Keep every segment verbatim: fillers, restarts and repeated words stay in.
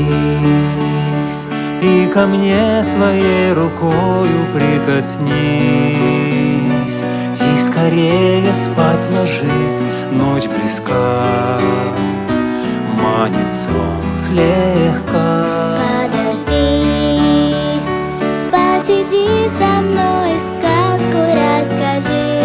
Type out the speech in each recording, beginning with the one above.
и ко мне своей рукою прикоснись, и скорее спать ложись, ночь близка, манит сон слегка. Подожди, посиди со мной, сказку расскажи,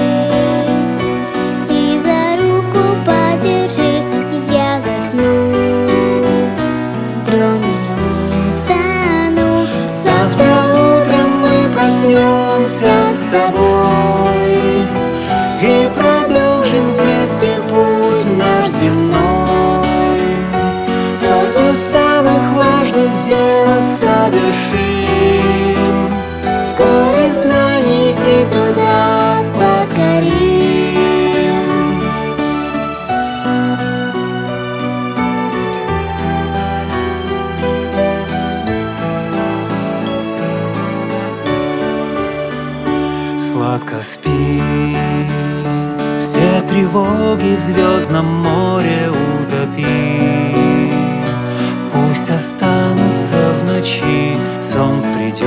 и за руку подержи, я засну, в дреме утону. Завтра утром мы проснемся с тобой и продолжим вместе путь наш земной. Сотню самых важных дел совершим, горы знаний и труда покорим. Сладко спи, все тревоги в звездном море утопи. Пусть останутся в ночи, сон придет,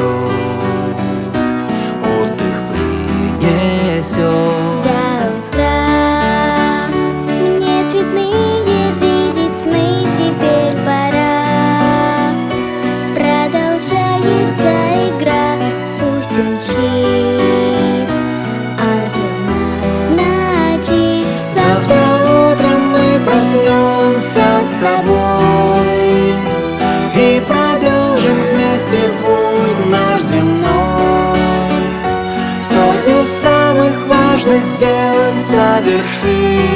отдых принесет. До утра мне цветные видеть сны теперь пора. Продолжается игра, пусть умчит ангел нас в ночи. Завтра утром мы проснемся с тобой и продолжим вместе путь наш земной. Сотню самых важных дел совершим,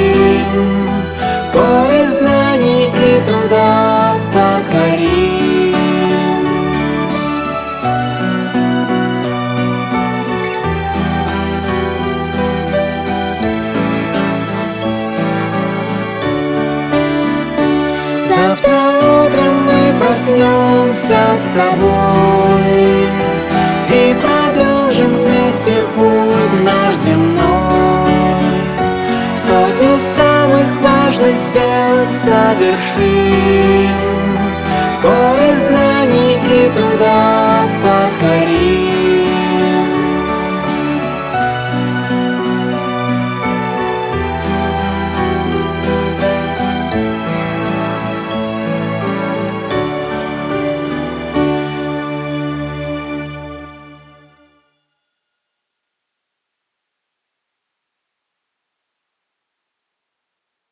горы знаний и труда покорим. Завтра утром мы проснемся с тобой и продолжим вместе путь наш земной. Сотню самых важных дел совершим,